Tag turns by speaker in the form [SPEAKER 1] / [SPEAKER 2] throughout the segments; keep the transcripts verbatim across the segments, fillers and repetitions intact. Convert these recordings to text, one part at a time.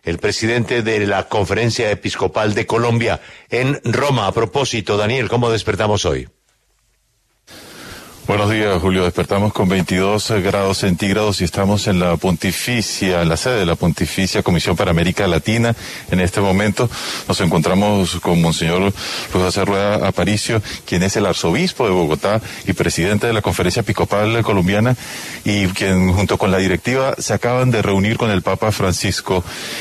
[SPEAKER 1] el presidente de la Conferencia Episcopal de Colombia en Roma. A propósito, Daniel, ¿cómo despertamos hoy?
[SPEAKER 2] Buenos días, Julio. Despertamos con veintidós grados centígrados y estamos en la Pontificia, en la sede de la Pontificia Comisión para América Latina. En este momento nos encontramos con Monseñor Luis José Rueda Aparicio, quien es el arzobispo de Bogotá y presidente de la Conferencia Episcopal Colombiana, y quien junto con la directiva se acaban de reunir con el Papa Francisco.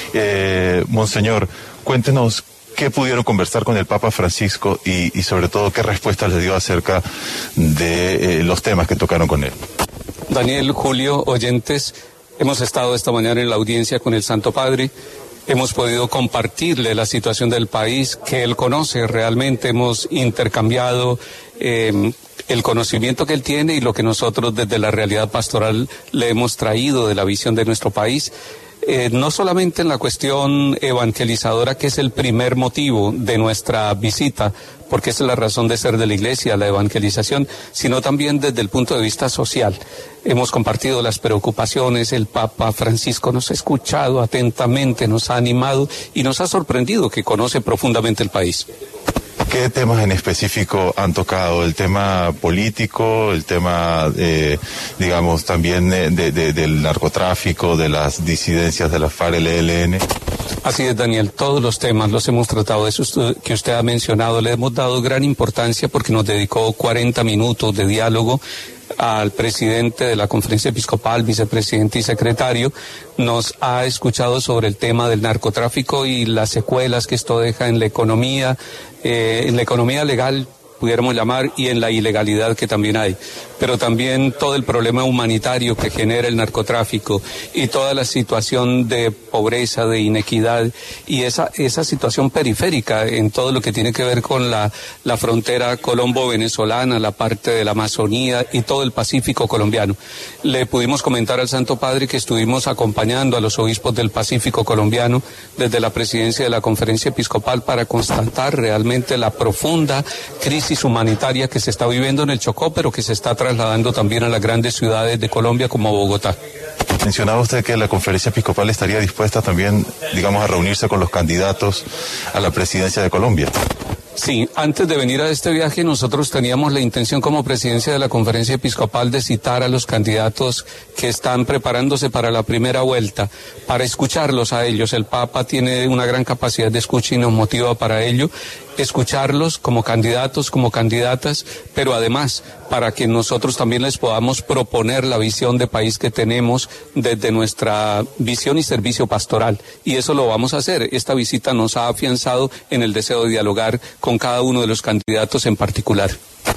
[SPEAKER 2] Eh, Monseñor, cuéntenos ¿qué pudieron conversar con el Papa Francisco y, y sobre todo qué respuestas les dio acerca de eh, los temas que tocaron con él?
[SPEAKER 3] Daniel, Julio, oyentes, hemos estado esta mañana en la audiencia con el Santo Padre. Hemos podido compartirle la situación del país que él conoce realmente. Hemos intercambiado eh, el conocimiento que él tiene y lo que nosotros desde la realidad pastoral le hemos traído de la visión de nuestro país. Eh, no solamente en la cuestión evangelizadora, que es el primer motivo de nuestra visita, porque esa es la razón de ser de la Iglesia, la evangelización, sino también desde el punto de vista social. Hemos compartido las preocupaciones, el Papa Francisco nos ha escuchado atentamente, nos ha animado y nos ha sorprendido que conoce profundamente el país.
[SPEAKER 2] ¿Qué temas en específico han tocado? ¿El tema político, el tema, eh, digamos, también de, de, del narcotráfico, de las disidencias de la FARC, el E L N?
[SPEAKER 3] Así es, Daniel, todos los temas los hemos tratado, eso que usted ha mencionado, le hemos dado gran importancia porque nos dedicó cuarenta minutos de diálogo al presidente de la Conferencia Episcopal, vicepresidente y secretario. Nos ha escuchado sobre el tema del narcotráfico y las secuelas que esto deja en la economía, eh, en la economía legal, pudiéramos llamar, y en la ilegalidad que también hay, pero también todo el problema humanitario que genera el narcotráfico y toda la situación de pobreza, de inequidad y esa esa situación periférica en todo lo que tiene que ver con la, la frontera colombo-venezolana, la parte de la Amazonía y todo el Pacífico colombiano. Le pudimos comentar al Santo Padre que estuvimos acompañando a los obispos del Pacífico colombiano desde la presidencia de la Conferencia Episcopal para constatar realmente la profunda crisis humanitaria que se está viviendo en el Chocó, pero que se está trasladando también a las grandes ciudades de Colombia como Bogotá.
[SPEAKER 2] Mencionaba usted que la Conferencia Episcopal estaría dispuesta también, digamos, a reunirse con los candidatos a la presidencia de Colombia.
[SPEAKER 3] Sí, antes de venir a este viaje nosotros teníamos la intención como presidencia de la Conferencia Episcopal de citar a los candidatos que están preparándose para la primera vuelta, para escucharlos a ellos. El Papa tiene una gran capacidad de escucha y nos motiva para ello, escucharlos como candidatos, como candidatas, pero además para que nosotros también les podamos proponer la visión de país que tenemos desde nuestra visión y servicio pastoral. Y eso lo vamos a hacer. Esta visita nos ha afianzado en el deseo de dialogar con cada uno de los candidatos en particular.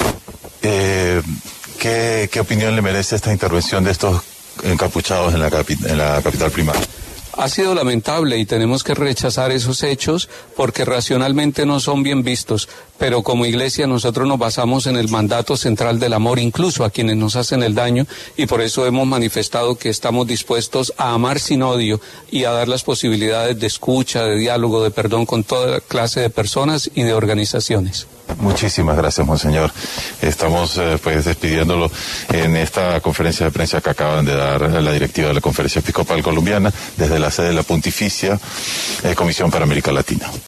[SPEAKER 2] Eh, ¿qué, ¿Qué opinión le merece esta intervención de estos encapuchados en la, capi, en la capital primaria?
[SPEAKER 3] Ha sido lamentable y tenemos que rechazar esos hechos porque racionalmente no son bien vistos, pero como Iglesia nosotros nos basamos en el mandato central del amor, incluso a quienes nos hacen el daño, y por eso hemos manifestado que estamos dispuestos a amar sin odio y a dar las posibilidades de escucha, de diálogo, de perdón con toda clase de personas y de organizaciones.
[SPEAKER 2] Muchísimas gracias, Monseñor. Estamos eh, pues despidiéndolo en esta conferencia de prensa que acaban de dar la directiva de la Conferencia Episcopal Colombiana desde la sede de la Pontificia eh, Comisión para América Latina.